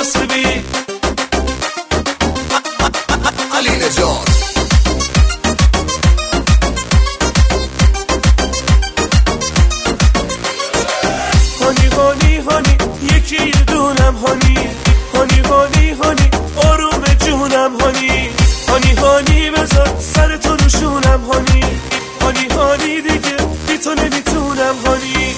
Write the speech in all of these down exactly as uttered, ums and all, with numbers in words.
ناصبی علی نجات. هانی هانی هانی یکی دونم هانی هانی هانی هانی آروم جونم هانی هانی هانی بذار سر تو روشونم هانی هانی هانی دیگه بی تو نمیتونم هانی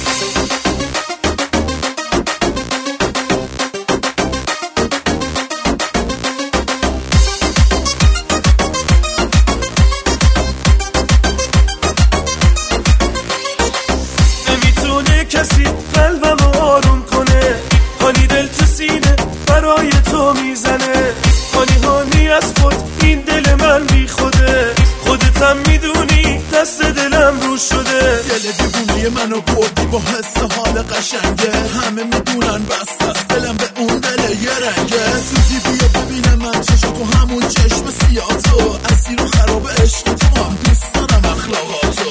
نمیتونه کسی قلبم آروم کنه هانی دل تو سینه برای تو میزنه هانی هانی از خود این دل من بی خوده خودتم میدونی دست دلم رو شده دل دیوونی منو بردی با حس حال قشنگه همه میدونن بست از دلم به اون دل یه رنگه سودی بیا ببینم من چشم تو همون چشم سیاه تو اسیر و خراب عشق تو هم دوست دارم اخلاقاتو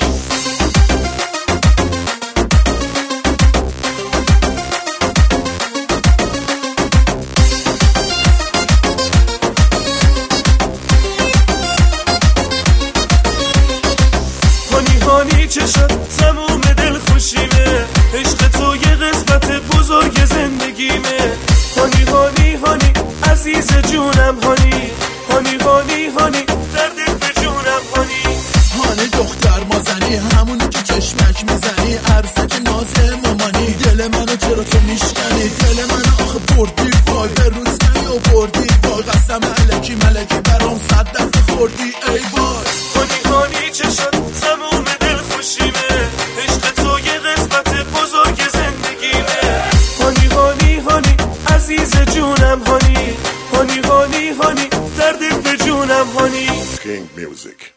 هانی چه شد تموم دل خوشیمه عشق تو یه قسمت بزرگ زندگیمه هانی هانی هانی عزیز جونم هانی هانی هانی هانی درد به جونم هانی هانی دختر مازنی همونی که چشمک میزنی عرصه ناز مامانی دل منو چرا تو میشکنی دل منو آخه بردی وای به روز نیا بردی وای قسم علکی ملکی برام صد دفعه خوردی ای وای هانی هانی چه شد تموم دل خوشیمه عشق تو یه قسمت بزرگ زندگیمه هانی هانی هانی عزیز جونم هانی هانی هانی هانی درد به جونم هانی King Music.